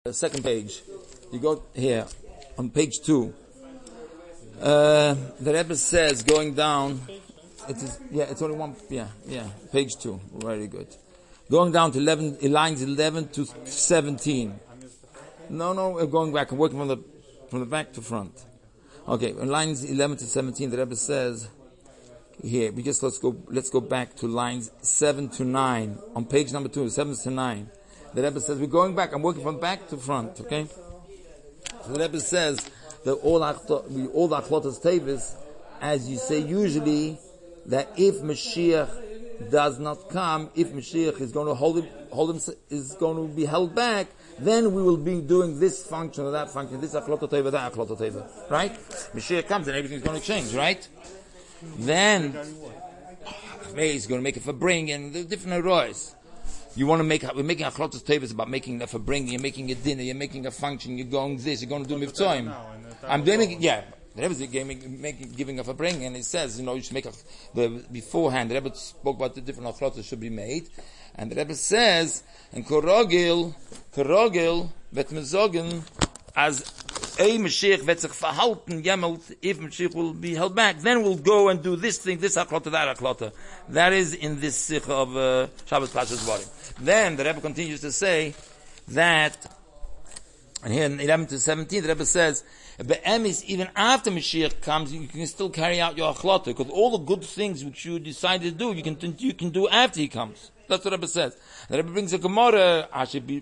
Second page. You go here on page 2. The Rebbe says going down. It's only one. Page 2. Very good. Going down to lines 11 to 17. No, we're going back. I'm working from the back to front. Okay, in lines 11 to 17, the Rebbe says here. Let's go back to lines 7 to 9 on page number 2. 7 to 9. The Rebbe says, we're going back. I'm working from back to front, okay? So the Rebbe says that all the achlotas tevis, as you say usually, that if Mashiach does not come, if Mashiach is going to is going to be held back, then we will be doing this function or that function, this achlota teva, that achlota teva, right? Mashiach comes and everything's going to change, right? Then, he's going to make it for bring and the different rois. We're making a chlotos tevis about making it for bringing, you're making a dinner, you're making a function, you're going this, you're going to do mivtzoim. I'm doing it, the Rebbe's giving a for bringing, and it says, you should make beforehand, the Rebbe spoke about the different achlotos should be made, and the Rebbe says, and korogil, vet mezogen, as a Mashiach wird sich verhalten, if Mashiach will be held back, then we'll go and do this thing, this aklota, that aklota. That is in this sikh of Shabbos Pashas Dvarim. Then the Rebbe continues to say that, and here in 11 to 17, the Rebbe says, Be'emis, even after Mashiach comes, you can still carry out your aklota, because all the good things which you decided to do, you can do after he comes. That's what the Rebbe says. The Rebbe brings a Gemara, the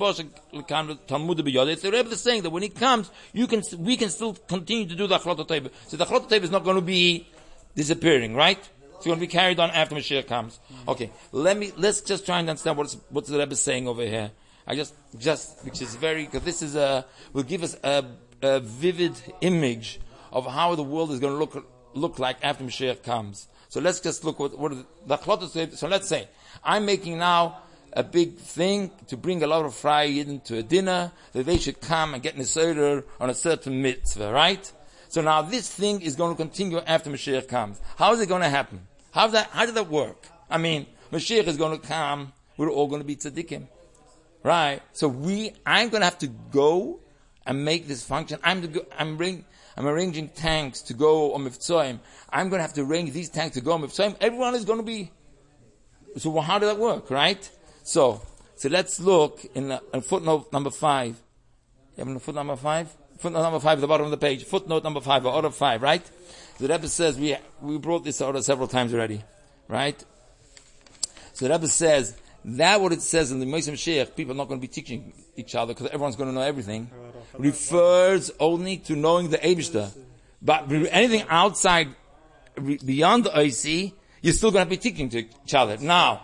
Rebbe is saying that when he comes, we can still continue to do the Achlot HaTeva. So the Achlot HaTeva is not going to be disappearing, right? It's going to be carried on after Mashiach comes. Okay, let's just try and understand what's the Rebbe saying over here. Which is because this is will give us a vivid image of how the world is going to look like after Mashiach comes. So let's just look what the Achlot HaTeva. So let's say, I'm making now a big thing to bring a lot of Fry Yidden to a dinner, that they should come and get Neseder on a certain mitzvah, right? So now this thing is going to continue after Mashiach comes. How is it going to happen? How did that work? I mean, Mashiach is going to come, we're all going to be tzaddikim. Right? So I'm going to have to go and make this function. I'm arranging tanks to go on Mivtzoim. I'm going to have to arrange these tanks to go on Mivtzoim. Everyone is going to be. So how did that work, right? So let's look in footnote number 5. You have a footnote number 5? Footnote number 5 at the bottom of the page. Footnote number 5, or order 5, right? The Rebbe says, we brought this order several times already, right? So the Rebbe says, that what it says in the Moshe Mashiach, people are not going to be teaching each other because everyone's going to know everything, refers only to knowing the Eibishter. But anything outside, beyond the OC, you're still going to be teaching to each other. Now.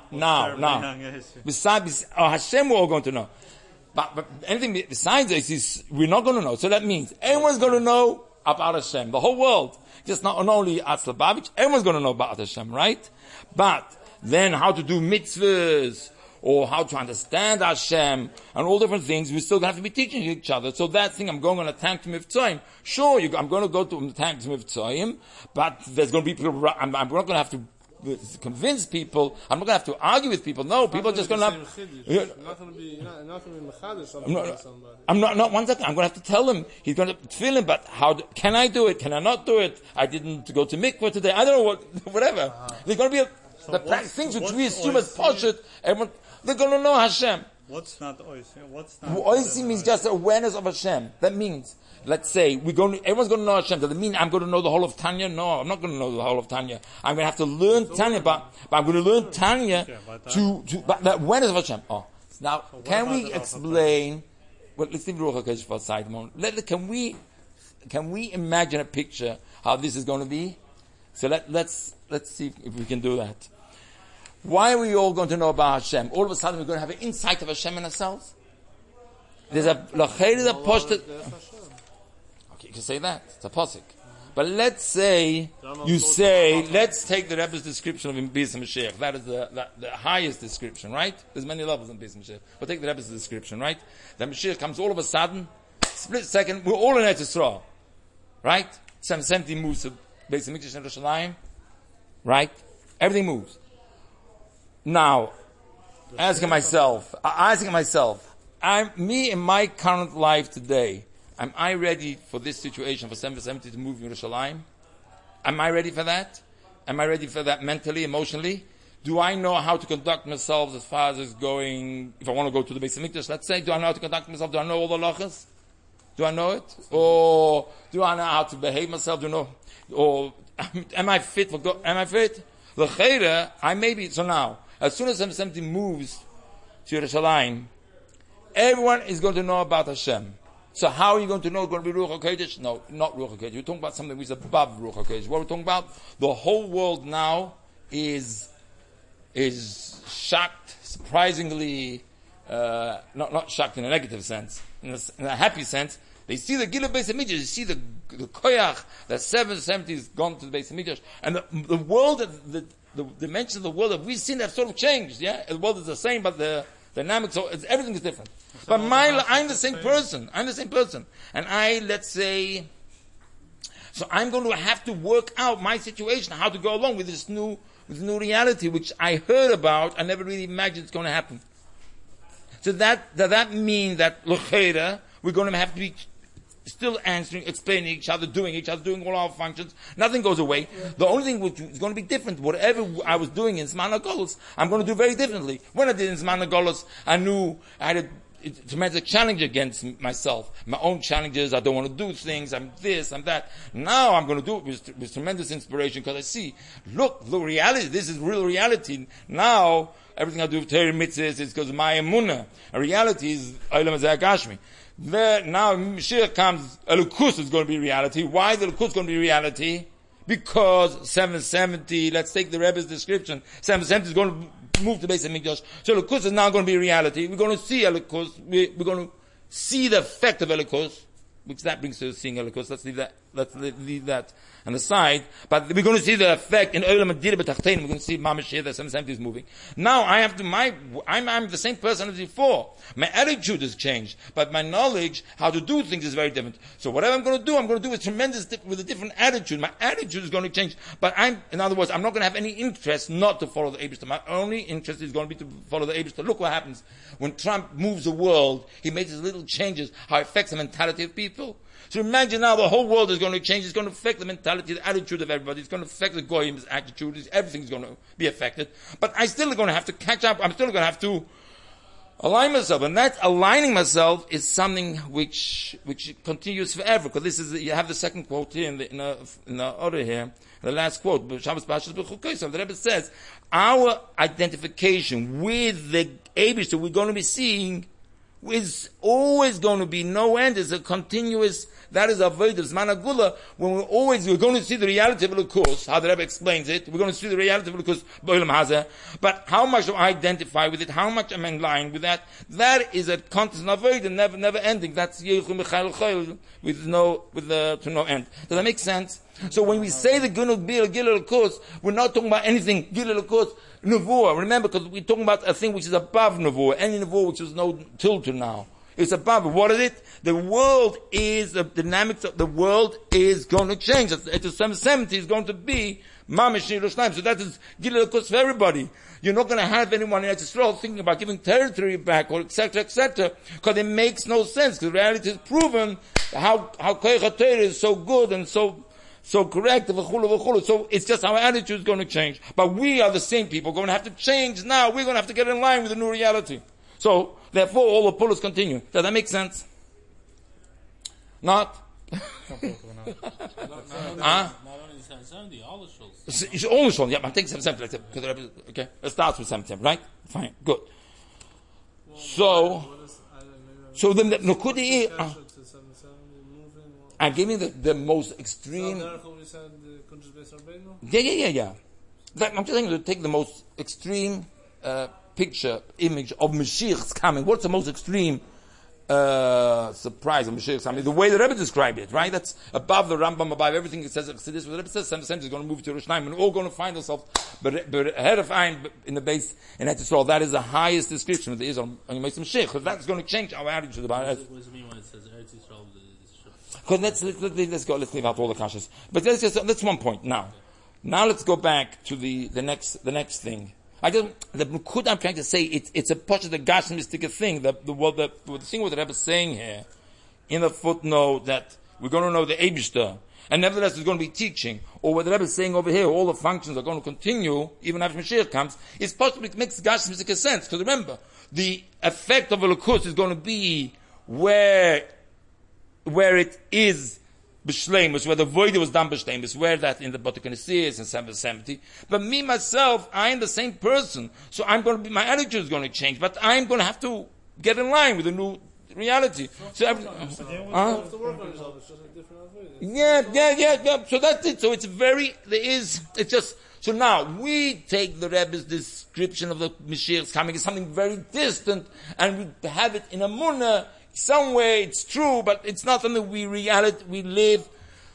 Besides, Hashem we're all going to know. But anything besides this, we're not going to know. So that means everyone's going to know about Hashem. The whole world. Just not only Atzla Babich, everyone's going to know about Hashem, right? But then how to do mitzvahs, or how to understand Hashem, and all different things, we're still going to have to be teaching each other. So that thing, I'm going on a tank to Mivtzoim. Sure, I'm going to go to the tank to Mivtzoim, but there's going to be people, I'm not going to have to convince people. I'm not going to have to argue with people. No, people are just going to have. Not going to be mechadish. I'm not. One second. I'm going to have to tell him. He's going to feel him. But can I do it? Can I not do it? I didn't go to mikvah today. I don't know whatever. There's going to be things which we assume as poshut. Everyone, they're going to know Hashem. What's not oisi? Oisi means just awareness of Hashem. That means, let's say, everyone's going to know Hashem. Does it mean I'm going to know the whole of Tanya? No, I'm not going to know the whole of Tanya. I'm going to have to learn Tanya, but I'm going to learn Tanya but the awareness of Hashem. Now, can we explain? Well, let's leave Ruach HaKodesh for a side moment. Can we imagine a picture how this is going to be? So let's see if we can do that. Why are we all going to know about Hashem? All of a sudden we're going to have an insight of Hashem in ourselves? There's a posted. Okay, you can say that. It's a posik. But let's say, let's take the Rebbe's description of Beis Mashiach. That is the highest description, right? There's many levels in Beis Mashiach. But take the Rebbe's description, right? The Mashiach comes all of a sudden, split second, we're all in Eretz Yisrael. Right? 70 moves to Beis Hamikdash and Yerushalayim. Right? Everything moves. Now, asking myself, me in my current life today, am I ready for this situation for 770 to move Yerushalayim? Am I ready for that? Am I ready for that mentally, emotionally? Do I know how to conduct myself as far as it's going, if I want to go to the Beis Hamikdash, let's say, do I know how to conduct myself? Do I know all the halachas? Do I know it? Or do I know how to behave myself? Do I know? Or am I fit for God? Am I fit? L'cheira, I may be, so now, as soon as 770 moves to Yerushalayim, everyone is going to know about Hashem. So how are you going to know it's going to be Ruach HaKodesh? No, not Ruach HaKodesh. We're talking about something which is above Ruach HaKodesh. What we're talking about, the whole world now is shocked, surprisingly, not shocked in a negative sense, in a happy sense. They see the Gila Beis Hamikdash, they see the koyach that 770 has gone to the Beis Hamikdash, and the world, the dimensions of the world that we've seen have sort of changed. Yeah, the world is the same, but the dynamics, so everything is different. But I'm the same person. And let's say, so I'm going to have to work out my situation, how to go along with this new reality, which I heard about. I never really imagined it's going to happen. So does that mean that l'cheira, we're going to have to be still answering, explaining each other, doing all our functions. Nothing goes away. Yeah. The only thing which is going to be different, whatever I was doing in Zman HaGolus, I'm going to do very differently. When I did in Zman HaGolus, I knew I had a tremendous challenge against myself. My own challenges, I don't want to do things, I'm this, I'm that. Now I'm going to do it with tremendous inspiration because I see, look, the reality, this is real reality. Now, everything I do with Torah mitzvahs is because of my emunah. A reality is Olam Hazeh Gashmi. Now Mashiach comes, Elokus is going to be reality. Why is Elokus going to be reality? Because 770, let's take the Rebbe's description, 770 is going to move to Beis Hamikdash. So Elokus is now going to be reality. We're going to see Elokus. We're going to see the effect of Elokus, which that brings to seeing Elokus. Let's leave that on the side. But we're going to see the effect in Olam Adira B'Tachtein. We're going to see Mamash here that 770 is moving. Now I have to, I'm the same person as before. My attitude has changed, but my knowledge how to do things is very different. So whatever I'm going to do with a different attitude. My attitude is going to change. But in other words, I'm not going to have any interest not to follow the Eibishter. My only interest is going to be to follow the Eibishter. Look what happens when Trump moves the world. He makes his little changes, how it affects the mentality of people. So imagine now the whole world is going to change. It's going to affect the mentality, the attitude of everybody. It's going to affect the goyim's attitude. Everything's going to be affected. But I'm still going to have to catch up. I'm still going to have to align myself. And that aligning myself is something which continues forever. Because you have the second quote here in the order here, the last quote. The Rebbe says, our identification with the Eibishter we're going to be seeing is always going to be no end. It's a continuous, that is avoid of Zman HaGula, when we're going to see the reality of Elokus, how the Rebbe explains it, we're going to see the reality of Elokus, B'olam Hazeh, but how much do I identify with it, how much am I in line with that, that is a constant avoid and never ending. That's Yeruchim B'chayil Choyl, to no end. Does that make sense? So when we say the Gunul Bil Gil Elokus, we're not talking about anything Gil Elokus, Nevuah. Remember, because we're talking about a thing which is above Nevuah, any Nevuah which is no till to now. It's above. What is it? The world is, the dynamics of the world is going to change. At the 770 is going to be Mamash Yerushalayim. So that is Gil Elokus for everybody. You're not going to have anyone in Israel thinking about giving territory back or etc., because it makes no sense. Because reality is proven how Koyach HaTorah is so good and so correct, so it's just our attitude is going to change. But we are the same people, going to have to change now. We're going to have to get in line with the new reality. So, therefore, all the pullers continue. Does that make sense? Not? Not only the 770, all the shuls. It's all the shuls, yeah, but take 770. Okay, it starts with 770, right? Fine, good. So then the Nukudi I'm giving the most extreme. Yeah. I'm just saying to take the most extreme image of Mashiach's coming. What's the most extreme surprise of Mashiach's coming? The way the Rebbe described it, right? That's above the Rambam, above everything. It says the Rebbe says 770 is going to move to Yerushalayim, and we're all going to find ourselves, but ahead of Ein in the base in Eretz Yisrael. That is the highest description of the Israel on Mashiach, because that's going to change our attitude about it. What does it mean when it says Eretz Yisrael? Because let's leave out all the kashas. But that's one point. Now let's go back to the next thing. The Nukud I'm trying to say, it's a part of the Gashmistic thing. The thing what the Rebbe is saying here, in the footnote that we're going to know the Eibishter, and nevertheless there's going to be teaching, or what the Rebbe is saying over here, all the functions are going to continue, even after Mashiach comes, it's possible it makes Gashmistic sense. Because remember, the effect of a Lukus is going to be where it is B'Shleimus, where the void was done B'Shleimus, where that in the Botakanisi is in 770. But me, myself, I am the same person. So my attitude is going to change, but I'm going to have to get in line with the new reality. So So that's it. So so now we take the Rebbe's description of the Mashiach's coming as something very distant, and we have it in a munah. Some way it's true, but it's not something we live.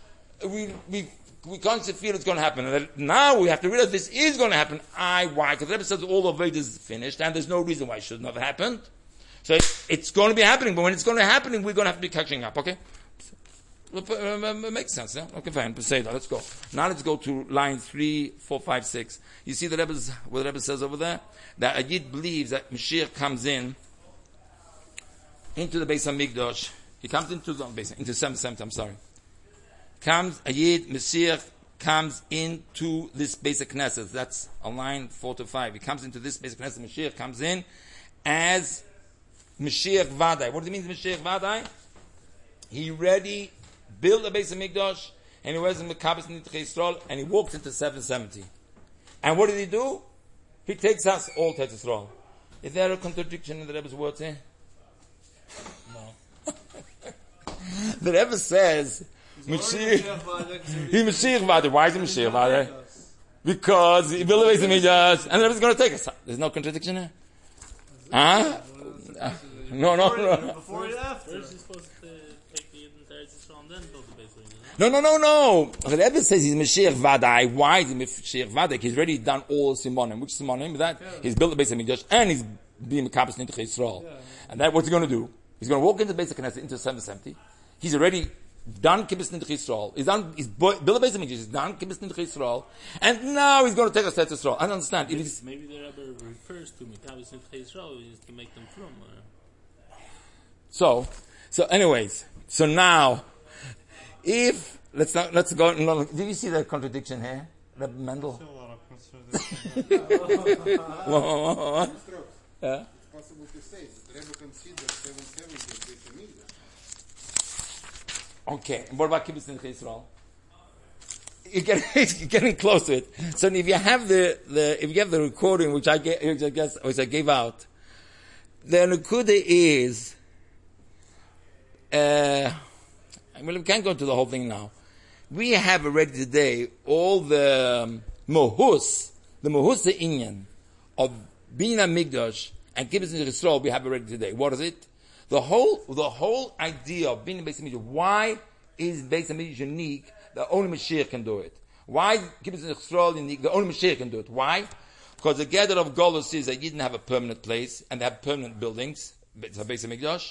We constantly feel it's going to happen. And now we have to realize this is going to happen. Why? Because the Rebbe says all of it is finished, and there's no reason why it shouldn't have happened. So it's going to be happening, but when it's going to happen, we're going to have to be catching up. Okay? It makes sense, yeah? Okay, fine. Say that. Let's go. Now let's go to line 3, 4, 5, 6. You see what the Rebbe says over there? That a Yid believes that Mashiach comes into the Beis HaMikdash. He comes into 770, I'm sorry. A Yid, Mashiach, comes into this Beis HaKnesset. That's on line 4 to 5. He comes into this Beis HaKnesset. Mashiach comes in as Mashiach Vadai. What do you mean Mashiach Vadai? He ready built the Beis HaMikdash, and he wears the Mekabes Nitchei Yisrael, and he walks into 770. And what did he do? He takes us all to Yisrael. Is there a contradiction in the Rebbe's words here? No. The Rebbe says, Mashiach Vadai. Why is he Mashiach Vadai? Because he built the Beis HaMikdash, and the Rebbe is going to take us. There's no contradiction here? Huh? No. Before and after. Where is he supposed to take the Yidden to Eretz Yisrael and then build the Beis HaMikdash? No. The Rebbe says he's Mashiach Vadai. Why is he Mashiach Vadai? He's already done all Simonim. Which Simonim? That he's built the Beis HaMikdash and he's being Mekabes Nitchei Yisrael. And that what's he going to do? He's going to walk into the Beis HaKnesset into 770. He's already done Kibbutz Nitchei Yisrael. He's built the Beis HaMikdash. He's done Kibbutz Nitchei Yisrael, and now he's going to take us to Yisrael. I don't understand. Maybe the Rebbe refers to Mekabes Nitchei Yisrael is to make them from. So anyways, so now, if let's go. No, did you see the contradiction here, Rebbe Mendel? What? Yeah. Possible to say that the Rebbe considers 770 as Beis HaMikdash. Okay, and what about Kibbutz Nitchei Yisrael? You're getting close to it. So if you have the recording, which I gave out, the Nukuda is. We can't go into the whole thing now. We have already today all the Mohus Inyan of Bina Mikdash and Kibbutz Nitchei Yisrael we have already today. What is it? The whole idea of being Beis HaMikdash. Why is Beis HaMikdash unique? The only Mashiach can do it. Why Kibbutz Nitchei Yisrael unique? The only Mashiach can do it. Why? Because the gather of Golus is that you didn't have a permanent place and they have permanent buildings. It's a Beis HaMikdash.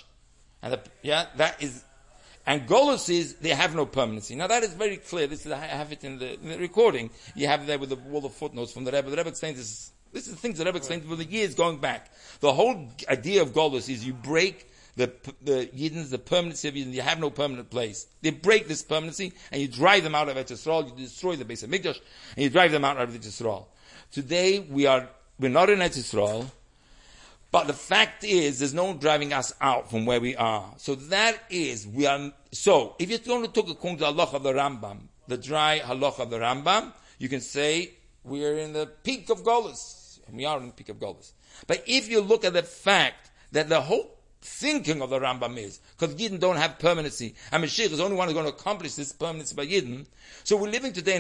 And Golus is they have no permanency. Now that is very clear. I have it in the recording. You have there with all the footnotes from the Rebbe. The Rebbe explains this. This is the things the Rebbe explained for the years going back. The whole idea of Golus is you break the Yidden, the permanency of Yidden. You have no permanent place. They break this permanency and you drive them out of Eretz Yisrael. You destroy the Beis HaMikdash and you drive them out of Eretz Yisrael. Today we're not in Eretz Yisrael. But the fact is, there's no driving us out from where we are. So that is, so if you're going to talk according to the halacha of the Rambam, the dry halacha of the Rambam, you can say, we're in the peak of Golus. And we are in the peak of Golus. But if you look at the fact that the whole thinking of the Rambam is, because Yidden don't have permanency, and Mashiach is the only one who's going to accomplish this permanency by Yidden. So we're living today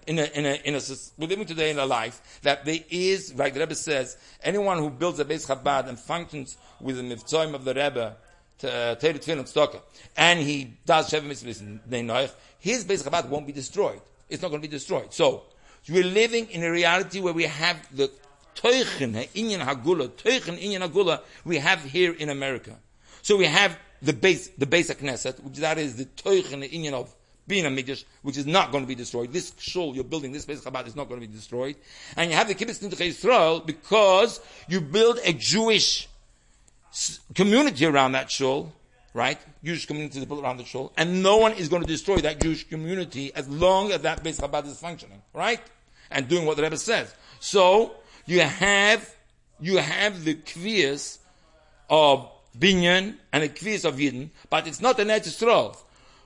in a life that there is, like the Rebbe says, anyone who builds a Beis Chabad and functions with the Mivtzoim of the Rebbe, Teirut Tefillin and Tzedakah, and he does Sheva Mitzvahs in Neinoich, his Beis Chabad won't be destroyed. It's not going to be destroyed. So we're living in a reality where we have the Teuchen Inyan Hagula we have here in America. So we have the base HaKnesset, which that is the Teuchen Inyan of being a Mikdash, which is not going to be destroyed. This shul you're building, this Beis Chabad is not going to be destroyed. And you have the Kibbutz Nidchei Yisrael because you build a Jewish community around that shul, right? Jewish community is built around the shul, and no one is going to destroy that Jewish community as long as that Beis Chabad is functioning, right? And doing what the Rebbe says. So, you have the kviyas of Binyan and the kviyas of Yidden, but it's not an Eretz Yisrael.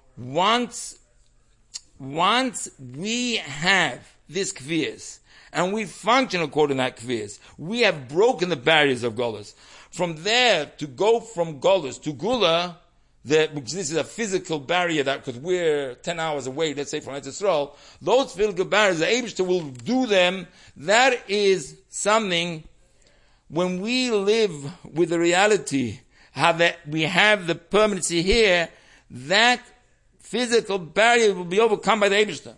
Once we have this kviyas, and we function according to that kviyas, we have broken the barriers of Golus. From there, to go from Golus to Gula, because this is a physical barrier that, because we're 10 hours away, let's say, from Eretz Yisrael, those physical barriers, the Eibishter will do them. That is something, when we live with the reality, how that we have the permanency here, that physical barrier will be overcome by the Eibishter.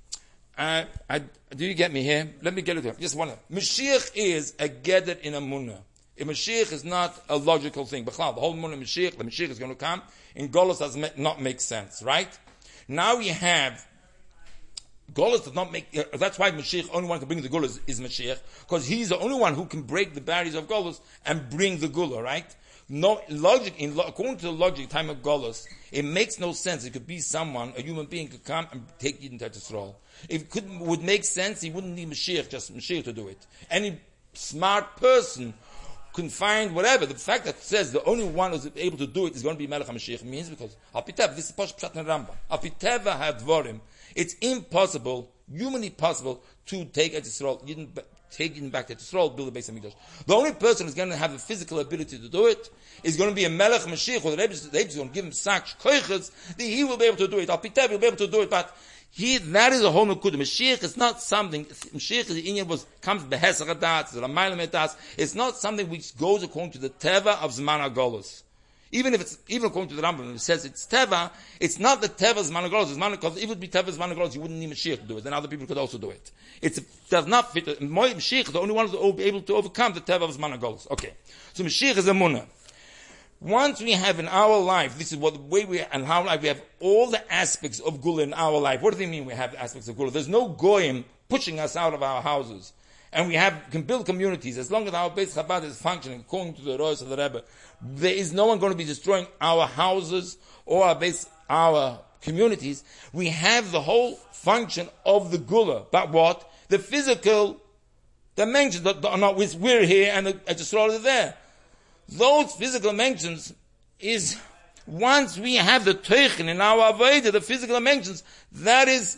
Do you get me here? Let me get it here. Just one. Mashiach is a gedet in a munah. A Mashiach is not a logical thing. The whole munah Mashiach, the Mashiach is going to come. In Golus does not make sense, right? Now we have Golus does not make. That's why Mashiach, only one who can bring the Golus is Mashiach, because he's the only one who can break the barriers of Golus and bring the Gula, right? No logic. According to the logic, time of Golus, it makes no sense. It could be someone, a human being, could come and take Yidden to Yisrael. If it would make sense, he wouldn't need Mashiach, just Mashiach to do it. Any smart person can find whatever. The fact that it says the only one who's able to do it is going to be Melech HaMashiach means because Al-Pitev, this is Posh Pshat and Rambam. Al-Piteva have Dvorim. It's impossible, humanly possible, to take Eretz Yisrael, take Yidden back to Eretz Yisrael, build a Beis HaMikdash. The only person who's going to have the physical ability to do it is going to be a Melech HaMashiach, or the Rebbe is going to give him Sak Koiches, he will be able to do it. Al-Pitev will be able to do it, but that is a whole Nukud. Mashiach is not something, Mashiach is the Inyan comes Behesach Adat, Ramaylam Etas. It's not something which goes according to the Teva of Zman HaGolus. Even according to the Rambam, it says it's Teva, it's not the Teva of Zman HaGolus. If it would be Teva of Zman HaGolus, you wouldn't need Mashiach to do it. Then other people could also do it. It does not fit. Mashiach is the only one who will be able to overcome the Teva of Zman HaGolus. Okay. So Mashiach is a Munah. Once we have in our life, this is what the way we and how life we have all the aspects of Gula in our life. What do they mean we have aspects of Gula? There's no goyim pushing us out of our houses. And we can build communities. As long as our Beis Chabad is functioning according to the Rosh of the Rebbe, there is no one going to be destroying our houses or our communities. We have the whole function of the Gula. But what? The physical dimensions that are not, we're here and the Yisrael is there. Those physical dimensions is, once we have the teichen in our avodah, the physical dimensions, that is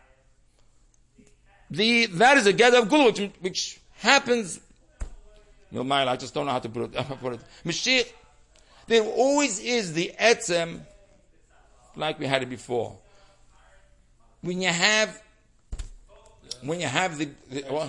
a gather of Gula, which happens. I just don't know how to put it. Mashiach, there always is the etzem, like we had it before. When you have the what?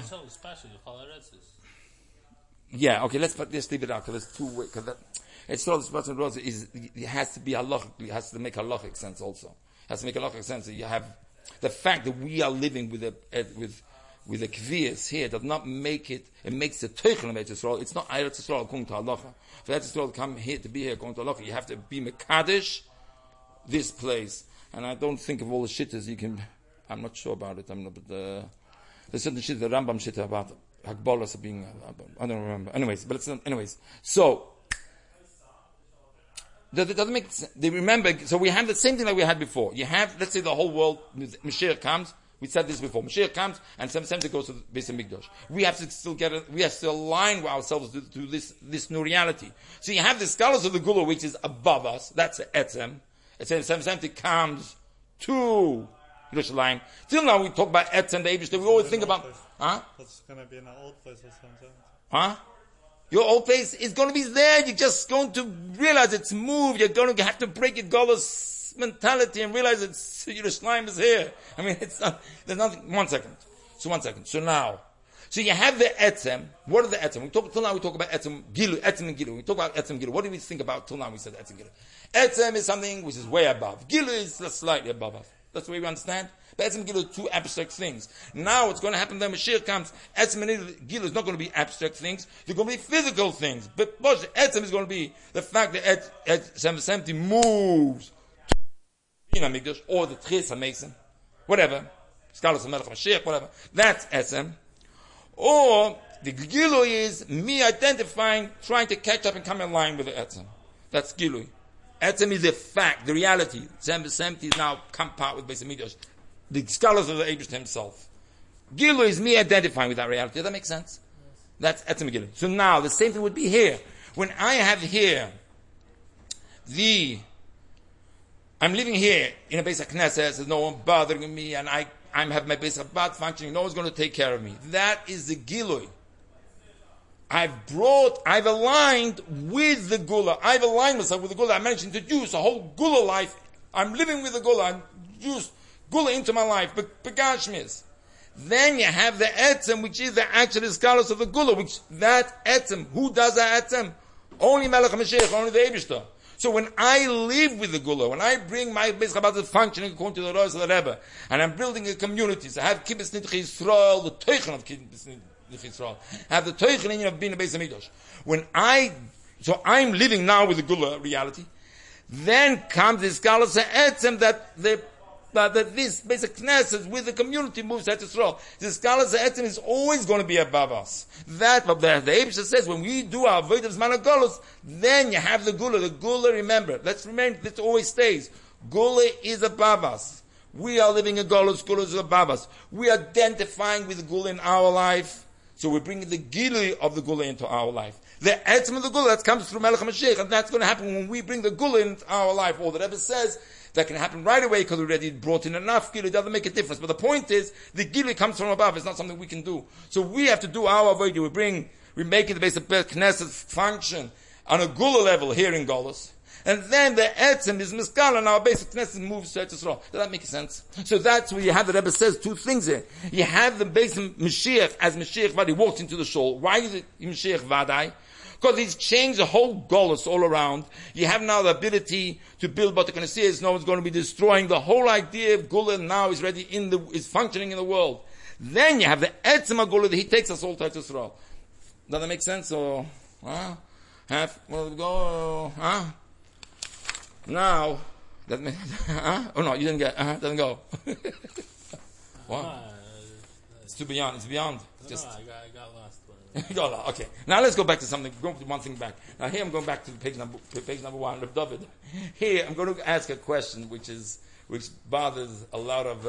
Yeah, okay, let's leave it out, because there's two ways, because it's so it has to be halachic, it has to make halachic sense also. It has to make halachic sense that you have, the fact that we are living with the kviyas here does not make it makes the teichen of Eretz Yisrael. It's not Eretz Yisrael according to halacha. For Eretz Yisrael to come here, to be here according to halacha, you have to be mekadesh this place. And I don't think of all the shittas you can, I'm not sure about it, but there's certain shit, the Rambam shit about Hakbolas being, I don't remember. Anyways. So, that doesn't make sense. They remember, so we have the same thing like we had before. You have, let's say the whole world, Mashiach comes, we said this before, Mashiach comes, and sometimes goes to the Beis HaMikdash. We have to still align ourselves to this new reality. So you have the scholars of the Gula, which is above us, that's the Etzem. Sometimes it comes to Yerushalayim. Till now we talk about Etzem, the Eibush, we always think about, That's going to be in an old place or something. Your old place is going to be there. You're just going to realize it's moved. You're going to have to break your Golus mentality and realize it's Yerushalayim is here. I mean, it's not, there's nothing. One second. So now, you have the Etzem. What are the Etzem? Till now we talk about Etzem and Gilu. We talk about Etzem Gilu. What do we think about till now we said Etzem Gilu? Etzem is something which is way above. Gilu is slightly above us. That's the way we understand. But Etzem and Gilu are two abstract things. Now what's going to happen when Mashiach comes, Etzem and Gilu is not going to be abstract things. They're going to be physical things. But Etzem is going to be the fact that Etzem moves. in Hamikdash, or the Tchis HaMesim, whatever, Skalos HaMelech HaMashiach, whatever, that's Etzem. Or, the Gilui is me identifying, trying to catch up and come in line with the Etzem. That's Gilui. Etzem is a fact, the reality. Tzem is now come part with Beis HaMikdash. The scholars of the Eibush himself. Gilui is me identifying with that reality. Does that make sense? That's Etzem Gilui. So now, the same thing would be here. When I have here I'm living here in a Beis HaKnesset, there's no one bothering me, and I have my Beis HaBad functioning, no one's going to take care of me. That is the Gilui. I've aligned with the Gula. I've aligned myself with the Gula. I managed to introduce a whole Gula life. I'm living with the Gula. I'm introduced Gula into my life. Begashmis. Then you have the Etzem, which is the actual scholars of the Gula, which that Etzem, who does that Etzem? Only Melech HaMashiach, only the Eibishter. So when I live with the Gula, when I bring my Beis Chabad to functioning according to the laws of the Rebbe, and I'm building a community, so I have Kibbutz Nidchei Yisrael, the Teichen of Kibbutz Nidchei Yisrael, I have the Teichen of being a Beis HaMikdash. So I'm living now with the Gula reality, then comes the scholars of Etzem that this basic Knesset with the community moves to Yisrael. The scholars of Etzem is always going to be above us. That, but the Eibusha says, when we do our Avodah Zman HaGolus, then you have the Gula. The Gula, remember, let's remember, this always stays. Gula is above us. We are living a Golus, Gula is above us. We are identifying with the Gula in our life, so we're bringing the Gilui of the Gula into our life. The Etzem of the Gula, that comes through Melech HaMashiach, and that's going to happen when we bring the Gula into our life. All the Rebbe says, that can happen right away because we already brought in enough Gilui. It doesn't make a difference. But the point is, the Gilui comes from above. It's not something we can do. So we have to do our avodah. We're making the base of Knesset function on a Gula level here in Golus. And then the Etzem is Miskal, and our base of Knesset moves to Yisrael. Does that make sense? So that's where you have the Rebbe says two things here. You have the base of Mashiach as Mashiach Vadai walks into the shul. Why is it Mashiach Vadai? Because he's changed the whole Golus all around. You have now the ability to build Bata Knesset. No one's going to be destroying the whole idea of Gula. Now is ready is functioning in the world. Then you have the Etzem Gula that he takes us all to Yisrael. Does that make sense? Or go? Now, oh no, you didn't get. Doesn't go. What? It's too beyond. It's beyond. I got lost. Okay. Now let's go back to something. Go to one thing back. Now here I'm going back to page number 1 of David. Here I'm going to ask a question which bothers it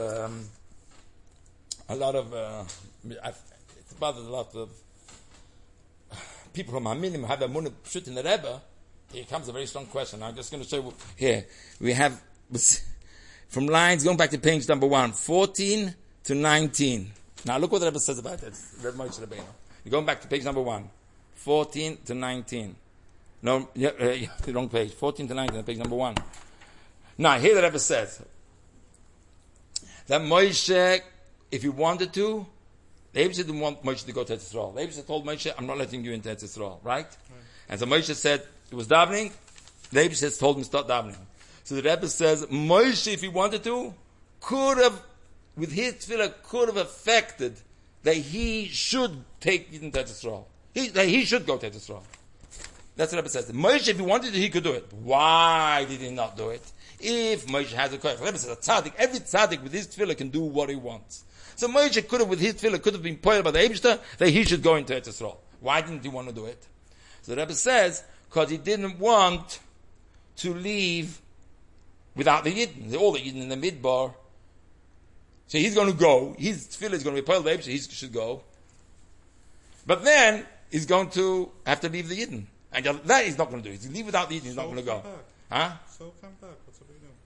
bothers a lot of people from Haminim have a munah pshut in the Rebbe. Here comes a very strong question. I'm just going to show you here. We have from lines going back to page number 1, 14 to 19. Now look what the Rebbe says about it. Rebbe Moshe Rabbeinu. You're going back to page number 1, 14 to 19. No, the wrong page. 14 to 19, page number 1. Now, here the Rebbe says that Moshe, if he wanted to, the Eibusha didn't want Moshe to go to Eretz Yisrael. The Eibusha told Moshe, I'm not letting you into Eretz Yisrael, right? And so Moshe said, it was davening. The Eibusha told him, stop davening. So the Rebbe says, Moshe, if he wanted to, could have, with his tefillah, could have affected that he should take Yidden to Yisrael. That he should go to Yisrael. That's what Rebbe says. Moshe, if he wanted to, he could do it. Why did he not do it? If Moshe has a koyach. Rebbe says, a tzaddik, every tzaddik with his tefillah can do what he wants. So Moshe could have, with his tefillah, could have been pointed by the Eibishter that he should go into Yisrael. Why didn't he want to do it? So the Rebbe says, because he didn't want to leave without the Yidden. All the Yidden in the Midbar. So he's going to go. His tefillah is going to be part of the Eibusha. He should go. But then he's going to have to leave the Yidden. And that he's not going to do. He's leave without the Yidden. He's not going to go. Huh? So come back. What's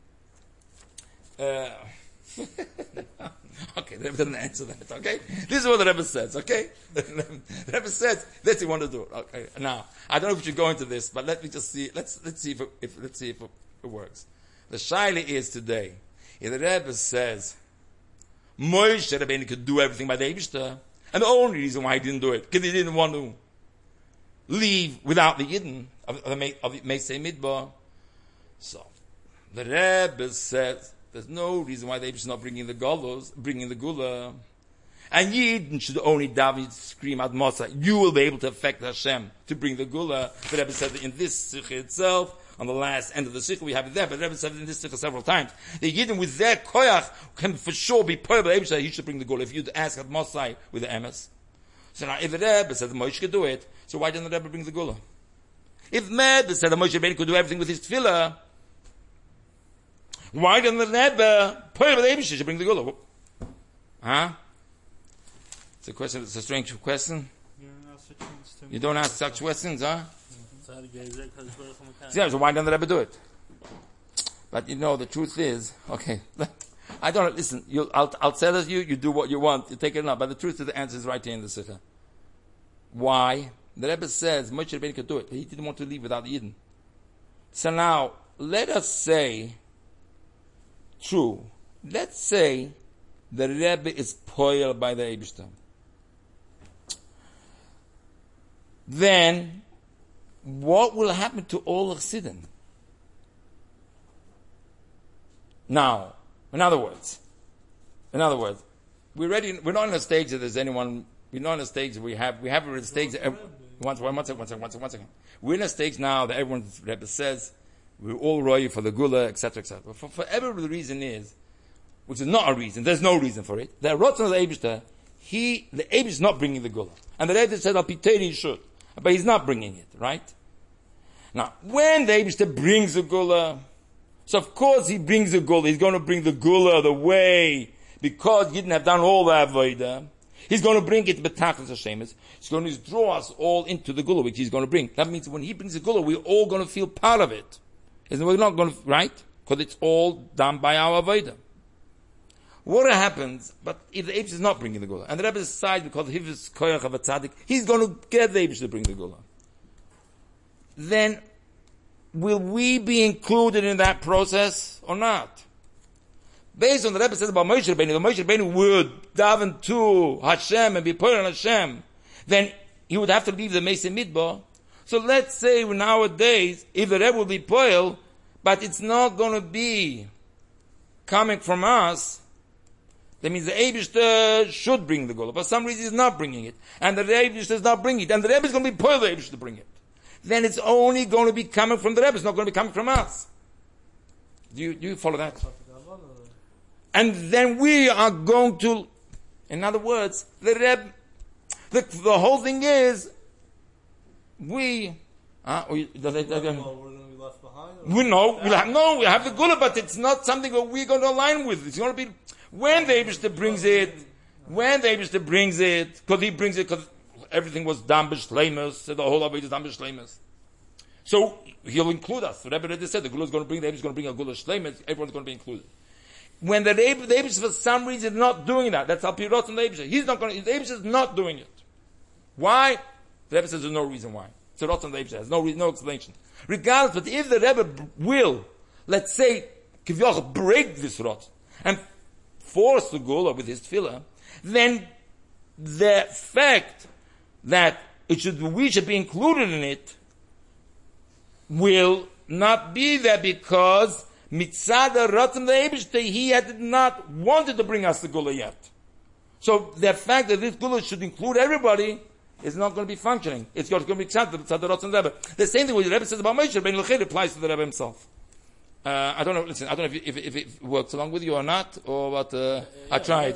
the big deal? Okay, the Rebbe doesn't answer that. Okay, this is what the Rebbe says. Okay, the Rebbe says that's what he want to do. Okay, now I don't know if we should go into this, but let me just see. Let's see if it works. The shaila is today. If the Rebbe says Moshe Rabbeinu could do everything by the Eibishter, and the only reason why he didn't do it because he didn't want to leave without the Yidden of Meisei Midbar. So the Rebbe says there's no reason why the Eibishter is not bringing the Gula. And Yidden should only daven, scream out Mosa. You will be able to affect Hashem to bring the Gula. The Rebbe said that in this Sikha itself, on the last end of the sikha, we have it there, but the Rebbe said it in this sikha several times. The Yidden with their koyach can for sure be poil by Eibishter, he should bring the gula. If you'd ask at Mosai with the emes. So now, if the Rebbe said the Moshe could do it, so why didn't the Rebbe bring the gula? If Rebbe said the Moshe Rabbeinu could do everything with his tefillah, why didn't the Rebbe poil by the Eibishter should bring the gula? Huh? It's a question. It's a strange question. You don't ask such questions, huh? Yeah, so why didn't the Rebbe do it? But you know, the truth is, okay, I don't, listen, I'll say this to you, you do what you want, you take it or not, but the truth is the answer is right here in the Sikha. Why? The Rebbe says, Moshe Rabbeinu could do it, but he didn't want to leave without Yidden. So now, let us say, true, let's say the Rebbe is poiled by the Eibishter. Then, what will happen to all the Chassidim? Now, in other words, we're not in a stage that there's anyone, we're not in a stage that we have a stage that, one second. We're in a stage now that everyone, Rebbe says, we're all roy for the gula, etc., etc. But for whatever the reason is, which is not a reason, there's no reason for it, the Rotzon of the Eibishter, the Eibishter is not bringing the gula. And the Rebbe said, Al-Piteri he should. But he's not bringing it, right? Now, when the Eibishter brings the gula, so of course he brings the gula, he's going to bring the gula the way, because he didn't have done all the avodah, he's going to bring it betachlis Hashemis, he's going to draw us all into the gula, which he's going to bring. That means when he brings the gula, we're all going to feel part of it. We're not going to, right? Because it's all done by our avodah. What happens, but if the Eibishter is not bringing the gula, and the Rebbe decides because he is koyach of a tzaddik, he's going to get the Eibishter to bring the gula. Then, will we be included in that process or not? Based on the Rebbe says about Moshe Rabbeinu, the Moshe Rabbeinu would daven to Hashem and be put on Hashem, then he would have to leave the Mesa Midbar. So let's say nowadays, if the Rebbe will be poil, but it's not going to be coming from us, that means the Eibishter should bring the gula. For some reason he's not bringing it. And the Eibishter is not bringing it. And the Rebbe is going to be poil the Eibishter to bring it. Then it's only going to be coming from the Rebbe. It's not going to be coming from us. Do you follow that? And then we are going to, in other words, the Rebbe, the whole thing is, we have the gula, but it's not something that we're going to align with. It's going to be, when the Eibishter brings it, because he brings it because everything was done b'shleimus, the whole of it is done b'shleimus. So he'll include us. The Rebbe already said the gula is going to bring, the Eibishter is going to bring a gula shleimus, everyone's going to be included. When the Eibishter for some reason is not doing that, that's Al-Pirot and the Eibishter. He's not going to, the Eibishter is not doing it. Why? The Rebbe says there's no reason why. It's a Rot and the Eibishter. There's no explanation. Regardless, but if the Rebbe will, let's say, Kivyoch, break this Rot, and force the gula with his tefillah, then the fact that we should be included in it will not be there because mitzad rotem the Eibishter, he had not wanted to bring us the gula yet. So the fact that this gula should include everybody is not going to be functioning. It's going to be mitzad rotem the Rebbe. The same thing what the Rebbe says about Moshe Rabbeinu L'chid applies to the Rebbe himself. I don't know. Listen, I don't know if it works along with you or not, or what. I tried.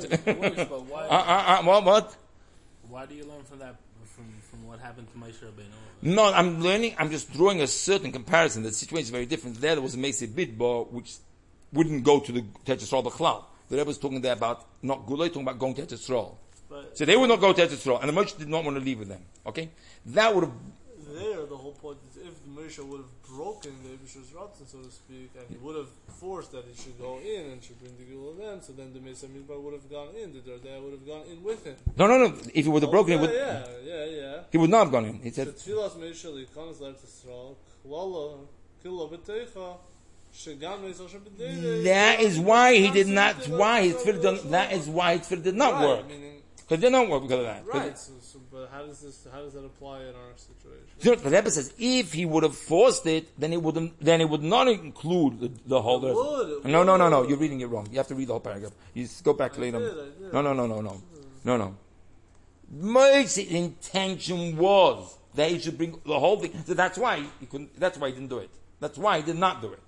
What? Why do you learn from that? From what happened to Moshe Rabbeinu? No, I'm learning. I'm just drawing a certain comparison. The situation is very different. There was a Mesa Midbar which wouldn't go to the Eretz Yisrael B'chlal. The Rebbe was talking there about not Gulay, talking about going to Eretz Yisrael. So they would not go to Eretz Yisrael, and the Moshe did not want to leave with them. Okay, that would have. There, the whole point is if the Moshe would have broken the Eibishter's Ratzon, so to speak, and he would have forced that he should go in and should bring the Gula then, so then the Mesa Midbar would have gone in, the Dardai would have gone in with him. No. If he would have broken it, he would not have gone in. He said, Tfilas Moshe Likonos L'Eretz Yisrael, Klala, Killa B'Teicha, Shegan Mesa Shabbat. That is why he did not. Why his tefillah did not work. Because they don't work because of that. Right. But how does that apply in our situation? So the Rebbe says if he would have forced it, then it would not include the whole. No. You're reading it wrong. You have to read the whole paragraph. You just go back later. No. Moshe's intention was that he should bring the whole thing. So that's why he couldn't. That's why he didn't do it. That's why he did not do it.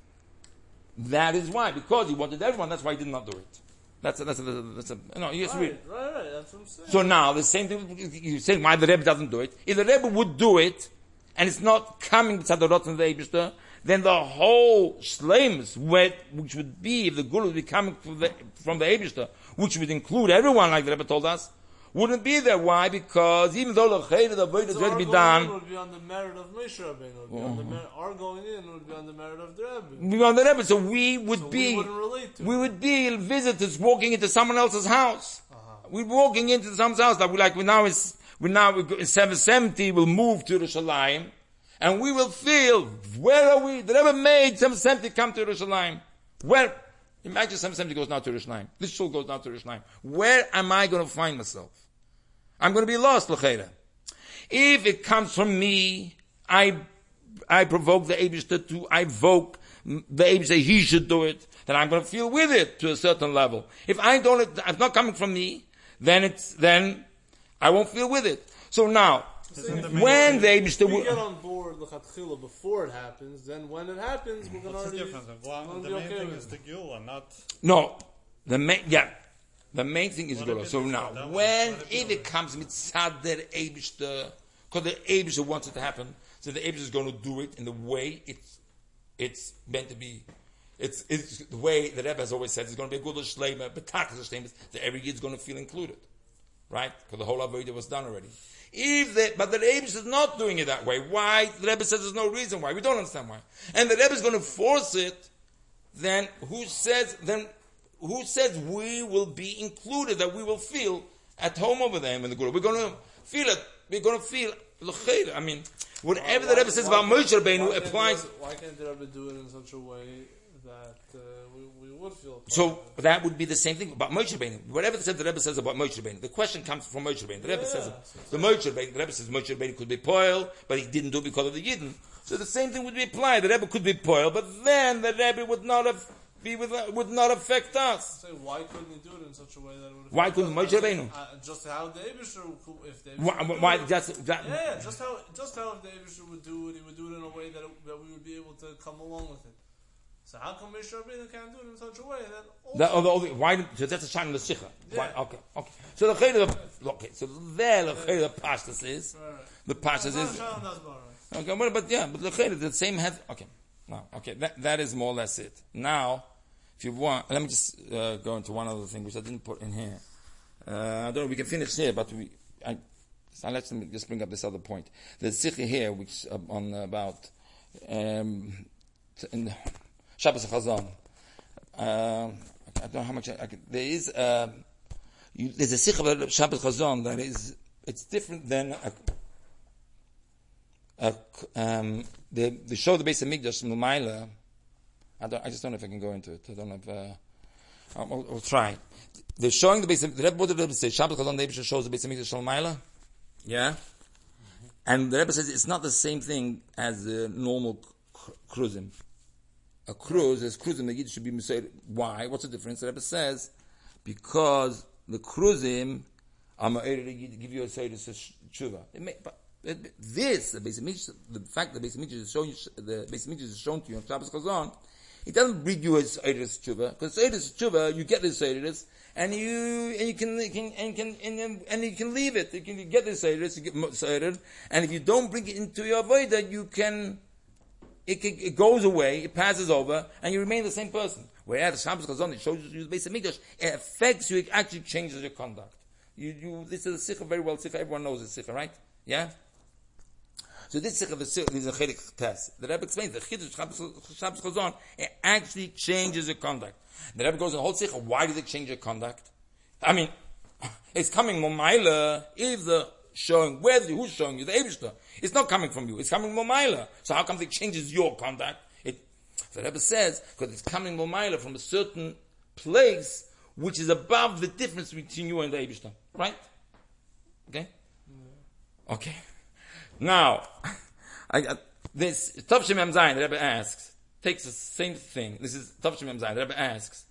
That is why, because he wanted everyone, that's why he did not do it. That's a no, you just read. Right, that's what I'm saying. So now, the same thing, you're saying why the Rebbe doesn't do it. If the Rebbe would do it, and it's not coming to the Rotzen of the Eibishter, then the whole Shleimus, which would be, if the Gula would be coming from the Eibishter, which would include everyone, like the Rebbe told us, wouldn't be there. Why? Because even though the Chayr, the Avodah is going to be done, would be on the merit of Moshe Rabbeinu. Our going in would be on the merit of the Rebbe. we on the Rebbe, so we would we wouldn't relate to we would be visitors walking into someone else's house. We're walking into someone's house, we now in 770, we'll move to Yerushalayim, and we will feel, where are we? The Rebbe made 770 come to Yerushalayim. Where? Imagine 770 goes now to Yerushalayim. This shul goes now to Yerushalayim. Where am I going to find myself? I'm going to be lost, l'cheira. If it comes from me, I provoke the Eibishter to, I voke the Eibishter, he should do it, then I'm going to feel with it to a certain level. If it's not coming from me, then I won't feel with it. So now, when the Eibishter we get on board l'chatchila before it happens, then when it happens, we're going to already... What's the difference? The main thing is the Gula, not... No, the main thing is Gula. So now, if it comes mitzad der Eibishter, because the Eibishter wants it to happen, so the Eibishter is going to do it in the way it's meant to be. It's the way the Rebbe has always said, it's going to be a Gula Shleima, B'takas Shleima, that every Yid is going to feel included. Right? Because the whole Avodah was done already. But the Rebbe is not doing it that way. Why? The Rebbe says there's no reason why. We don't understand why. And the Rebbe is going to force it, then who says we will be included, that we will feel at home over there in the Gula? We're going to feel it. We're going to feel l'cheira. I mean, whatever the Rebbe says about Moshe Rabbeinu applies. Why can't the Rebbe do it in such a way that we would feel? So that would be the same thing about Moshe Rabbeinu. Whatever the Rebbe says about Moshe Rabbeinu, the question comes from Moshe Rabbeinu. The Rebbe says the Rebbe says Moshe Rabbeinu could be poil, but he didn't do it because of the Yidden. So the same thing would be applied. The Rebbe could be poil, but then the Rebbe would not affect us. So why couldn't he do it in such a way that it would? Why couldn't Moshe Rabbeinu? Just how the Eibishter, if the why just how if the Eibishter would do it, he would do it in a way that we would be able to come along with it. So how come Moshe Rabbeinu can't do it in such a way that? Why? So that's a shine in the sikha. Yeah. Okay. So the pashtas is the pashtas is. Okay, but the same head. Okay, no, okay, that is more or less it. Now, if you want, let me just go into one other thing which I didn't put in here. I don't know. We can finish here, but so let's just bring up this other point. The sikha here, which on about in Shabbos Chazon. I don't know how much there is. There's a sikha of Shabbos Chazon that is. It's different than the show the base of Mikdash Mumaila. I just don't know if I can go into it. I don't know if I'll try. They're showing the base of the Rebbe. What did the Rebbe say? Shabbos Chazon, the Rebbe shows the base of Mikdash Mumaila. Yeah, and the Rebbe says it's not the same thing as the normal kruzim. A cruise, as cruising, the Yid should be Musayr. Why? What's the difference? The Rebbe says, because the cruising, I'm going to give you a Seder Tshuva. The basic mitzvah, the fact that the basic mitzvah is shown to you on Shabbos Chazon, it doesn't bring you a Seder Tshuva, because Seder Tshuva, you get the Seder, and you can leave it. You can get the Seder, you get Seder, and if you don't bring it into your avodah, you can. It goes away, it passes over, and you remain the same person. Whereas Shabbos Chazon, it shows you the base of Mikdash, it affects you, it actually changes your conduct. This is a sikha, very well sikha, everyone knows it's sikha, right? Yeah? So this sikha, is a chelik test. The Rebbe explains, the chiddush Shabbos Chazon, it actually changes your conduct. The Rebbe goes in the whole sikha, why does it change your conduct? I mean, it's coming momaila, if the showing, who's showing you? The Eibishter. It's not coming from you. It's coming from Momaila. So how come it changes your conduct? The Rebbe says, because it's coming Momaila from a certain place which is above the difference between you and the Eibishter. Right? Okay? Yeah. Okay. Now, this, Tov Shem Mem Zayin, the Rebbe asks, takes the same thing. This is Tov Shem Mem Zayin, the Rebbe asks,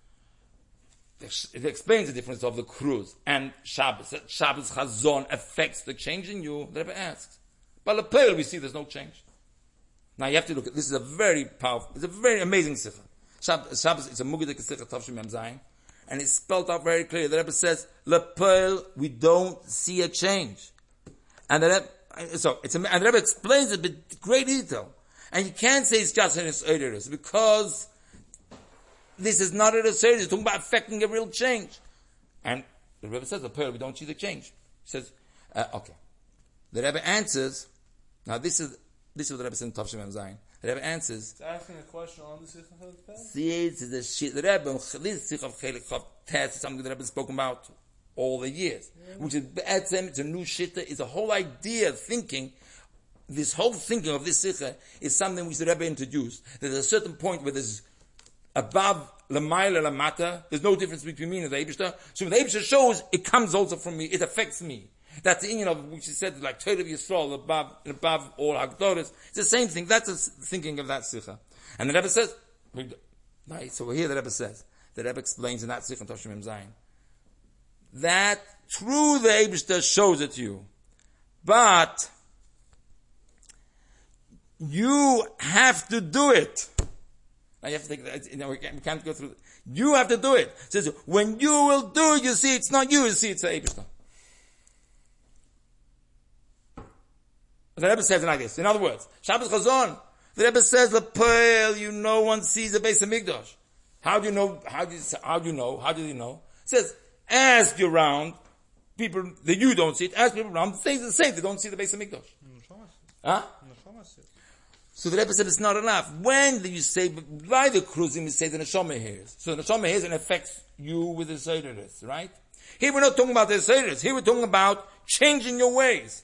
it explains the difference of the cruise and Shabbos. Shabbos Chazon affects the change in you. The Rebbe asks. But the Peil, we see there's no change. Now you have to look at this. Is a very powerful. It's a very amazing sikha. Shabbos. It's a mugadik sikha Tavshim Mem Zayin, and it's spelled out very clearly. The Rebbe says, "Lepeil, we don't see a change," and the Rebbe, and the Rebbe explains it with great detail. And you can't say it's just in its earliest because this is not an earliest. It's talking about affecting a real change. And the Rebbe says, "Lepeil, we don't see the change." He says, "Okay." The Rebbe answers. Now this is what the Rebbe says in Tavshim Mem Zayin. The Rebbe answers. It's asking a question on the Sikha Chelek This is the shit. The Rebbe, this Sikha Chelek Tes is something the Rebbe has spoken about all the years. Which is Be'etzem, it's a new shitta, it's a whole idea of thinking. This whole thinking of this Sikha is something which the Rebbe introduced. There's a certain point where there's above L'mayla L'mata, there's no difference between me and the Eibishter. So when the Eibishter shows, it comes also from me, it affects me. That's the union of which is said like Torah of Yisrael above all Hagdoros. It's the same thing. That's the thinking of that Sikha. And the Rebbe says, right, so here the Rebbe says, the Rebbe explains in that Sikha in Tavshim Mem Zayin, that through the Eibishter shows it to you, but you have to do it. Now you have to take that, we can't go through it. You have to do it. It says, when you will do it, you see it's not you see it's the Eibishter. The Rebbe says it like this. In other words, Shabbos Chazon, the Rebbe says, "Lepeil, no one sees the Beis Hamikdash." How do you know? How do you know? It says, ask you around people that you don't see it. Ask people around, say the same. They don't see the Beis Hamikdash. Huh? So the Rebbe said it's not enough. When do you say by the cruising? You say the neshama hears. So the neshama hears and affects you with the seiris, right? Here we're not talking about the seiris. Here we're talking about changing your ways.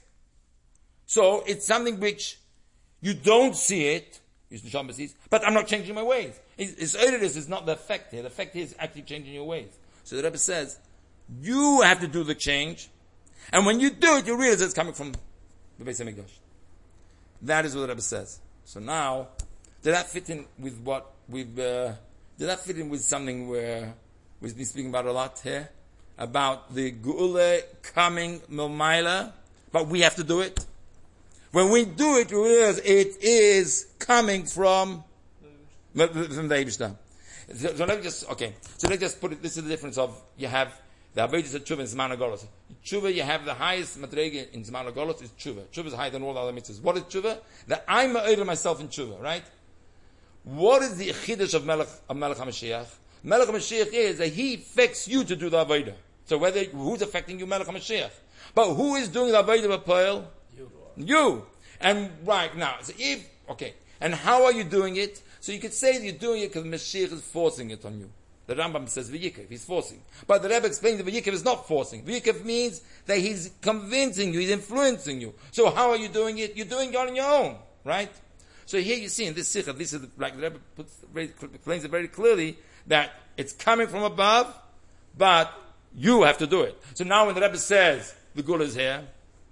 So it's something which you don't see it, but I'm not changing my ways. His earliest is not the effect here. The effect here is actually changing your ways. So the Rebbe says, you have to do the change, and when you do it, you realize it's coming from the Beis Hamikdash. That is what the Rebbe says. So now, did that fit in with what we've? Did that fit in with something where we've been speaking about a lot here about the Geula coming Milmaila, but we have to do it. When we do it, we realize it is coming from the Eibishter. So let me just put it, this is the difference of, you have the Avodas of Tshuva and Zman HaGolos. Tshuva, you have the highest madrega in Zman HaGolos is Tshuva. Tshuva is higher than all the other mitzvahs. What is Tshuva? That I'm ma'oder myself in Tshuva, right? What is the Chiddush of Melech HaMashiach? Melech HaMashiach is that he affects you to do the Avodah. So who's affecting you? Melech HaMashiach. But who is doing the Avodah of Poel? You. And right now, so and how are you doing it? So you could say that you're doing it because Mashiach is forcing it on you. The Rambam says V'yikev, he's forcing. But the Rebbe explains that V'yikev is not forcing. V'yikev means that he's convincing you, he's influencing you. So how are you doing it? You're doing it on your own, right? So here you see in this Sikha, this is like the Rebbe explains it very clearly, that it's coming from above, but you have to do it. So now when the Rebbe says, the Gula is here,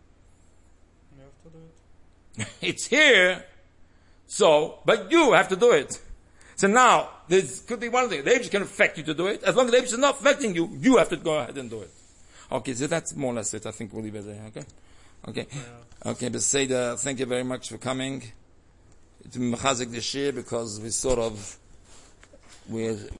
it's here, but you have to do it. So now, there could be one thing. The Eibishter can affect you to do it. As long as the Eibishter is not affecting you, you have to go ahead and do it. Okay, so that's more or less it. I think we'll leave it there, okay? Okay, Beseda, thank you very much for coming. It's Mechazik the Shir because we're